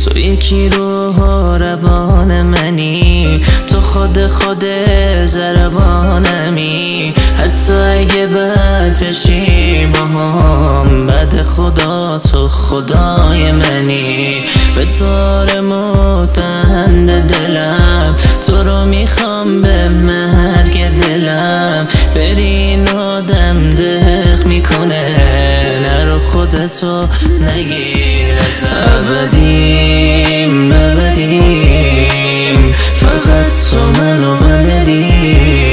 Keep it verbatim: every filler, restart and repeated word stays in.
تو یکی روح و روان منی، تو خود خود ضربانمی. حتی اگه بد بشی با هم، بد خدا تو خدای منی. به طور موت بند دلم، تو رو میخوام به مرگ دلم. برین آدم دق میکنه، نرو خودتو نگیر ازم. ابدیم ابدیم فقط تو منو بلدی،